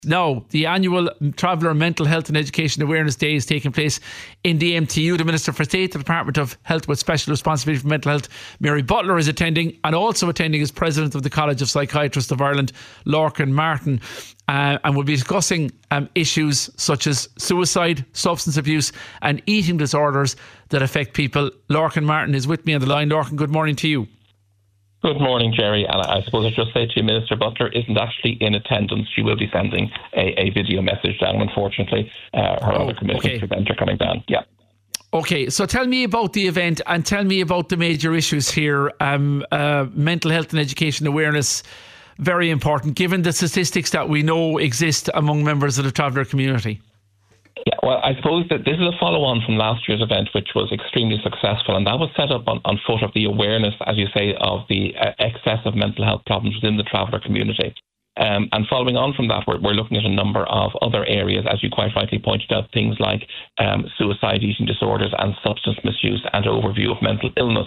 Now, the annual Traveller Mental Health and Education Awareness Day is taking place in the MTU. The Minister for State, the Department of Health with special responsibility for mental health, Mary Butler, is attending, and also attending is President of the College of Psychiatrists of Ireland, Lorcan Martin, and we'll be discussing issues such as suicide, substance abuse and eating disorders that affect people. Lorcan Martin is with me on the line. Lorcan, good morning to you. Good morning, Jerry. And I suppose I'd just say to you, Minister Butler isn't actually in attendance. She will be sending a video message down, unfortunately. Her other commitments to event are coming down. Yeah. Okay, so tell me about the event and tell me about the major issues here. Mental health and education awareness, very important, given the statistics that we know exist among members of the traveller community. Yeah, well, I suppose that this is a follow-on from last year's event, which was extremely successful, and that was set up on foot of the awareness, as you say, of the excess of mental health problems within the traveller community. And following on from that, we're looking at a number of other areas, as you quite rightly pointed out, things like suicide, eating disorders and substance misuse, and overview of mental illness.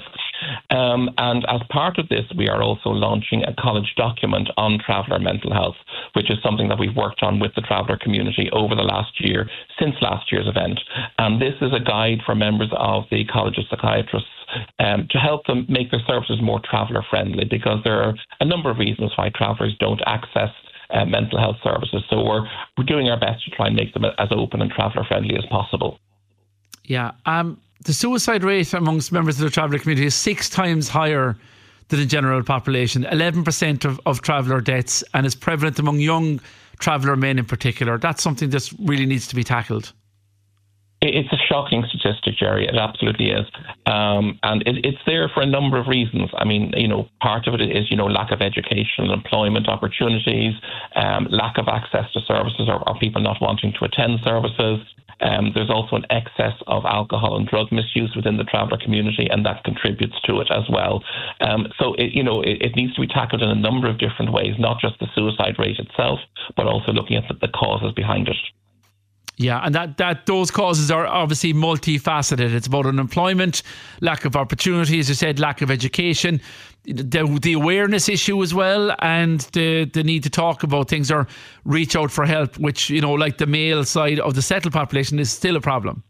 And as part of this, we are also launching a college document on traveller mental health, which is something that we've worked on with the traveller community over the last year, since last year's event. And this is a guide for members of the College of Psychiatrists to help them make their services more traveller friendly, because there are a number of reasons why travellers don't access mental health services. So we're doing our best to try and make them as open and traveller friendly as possible. Yeah. The suicide rate amongst members of the traveller community is 6 times higher than the general population, 11% of traveller deaths, and is prevalent among young traveller men in particular. That's something that really needs to be tackled. It's a shocking statistic, Jerry. It absolutely is. And it's there for a number of reasons. I mean, part of it is, lack of education and employment opportunities, lack of access to services or people not wanting to attend services. There's also an excess of alcohol and drug misuse within the traveller community, and that contributes to it as well. So, it needs to be tackled in a number of different ways, not just the suicide rate itself, but also looking at the causes behind it. Yeah, and that those causes are obviously multifaceted. It's about unemployment, lack of opportunity, as you said, lack of education, the awareness issue as well, and the need to talk about things or reach out for help, which, like the male side of the settled population, is still a problem.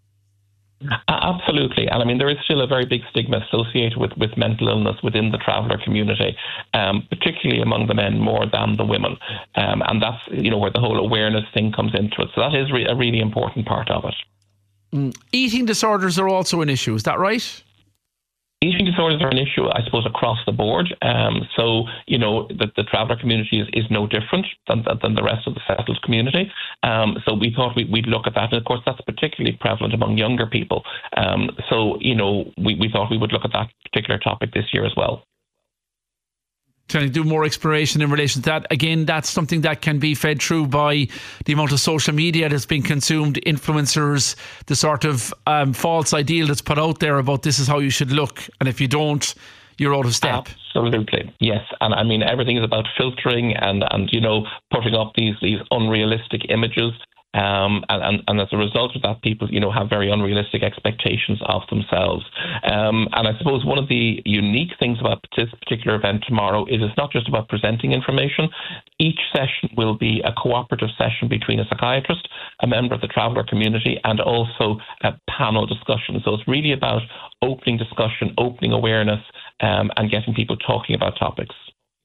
Absolutely. And I mean, there is still a very big stigma associated with mental illness within the traveller community, particularly among the men more than the women. And that's, where the whole awareness thing comes into it. So that is a really important part of it. Eating disorders are also an issue. Is that right? Eating disorders are an issue, I suppose, across the board. So, the traveller community is no different than the rest of the settled community. So we thought we'd look at that. And of course, that's particularly prevalent among younger people. So, we thought we would look at that particular topic this year as well. Trying to do more exploration in relation to that. Again, that's something that can be fed through by the amount of social media that's being consumed, influencers, the sort of false ideal that's put out there about this is how you should look, and if you don't, you're out of step. Absolutely, yes. And I mean, everything is about filtering and putting up these unrealistic images. And as a result of that, people, have very unrealistic expectations of themselves. And I suppose one of the unique things about this particular event tomorrow is it's not just about presenting information. Each session will be a cooperative session between a psychiatrist, a member of the traveller community, and also a panel discussion. So it's really about opening discussion, opening awareness, and getting people talking about topics.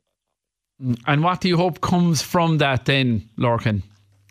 And what do you hope comes from that then, Lorcan?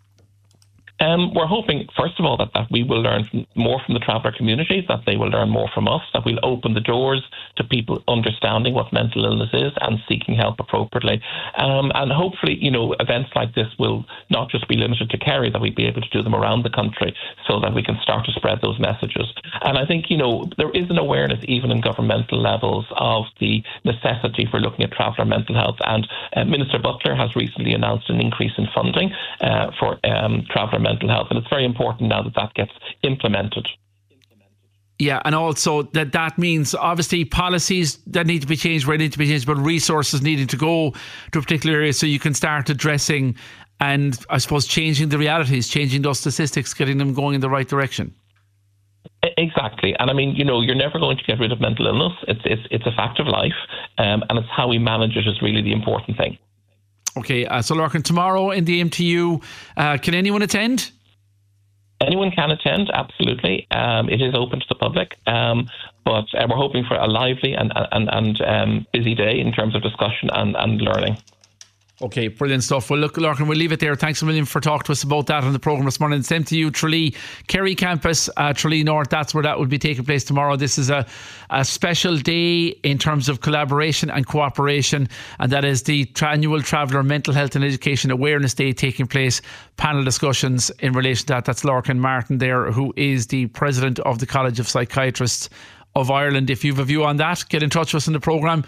We're hoping, first of all, that we will learn more from the traveller community, that they will learn more from us, that we'll open the doors to people understanding what mental illness is and seeking help appropriately. And hopefully, events like this will not just be limited to Kerry, that we'll be able to do them around the country so that we can start to spread those messages. And I think, there is an awareness even in governmental levels of the necessity for looking at traveller mental health. And Minister Butler has recently announced an increase in funding for traveller mental health, and it's very important now that gets implemented. Yeah, and also that means obviously policies that need to be changed where they need to be changed, but resources needing to go to a particular area so you can start addressing and I suppose changing the realities, changing those statistics, getting them going in the right direction. Exactly. And I mean, you're never going to get rid of mental illness. It's a fact of life, and it's how we manage it is really the important thing. Okay, so Lorcan, tomorrow in the MTU, can anyone attend? Anyone can attend, absolutely. It is open to the public, but we're hoping for a lively and busy day in terms of discussion and learning. Okay, brilliant stuff. Well, look, Lorcan, we'll leave it there. Thanks a million for talking to us about that on the programme this morning. Same to you, Tralee, Kerry Campus, Tralee North. That's where that will be taking place tomorrow. This is a special day in terms of collaboration and cooperation, and that is the annual Traveller Mental Health and Education Awareness Day taking place. Panel discussions in relation to that. That's Lorcan Martin there, who is the president of the College of Psychiatrists of Ireland. If you have a view on that, get in touch with us in the programme.